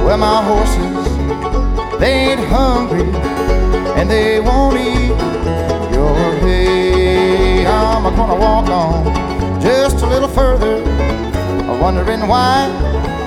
Well, my horses, they ain't hungry and they won't eat your hay. I'm gonna walk on just a little further, wondering why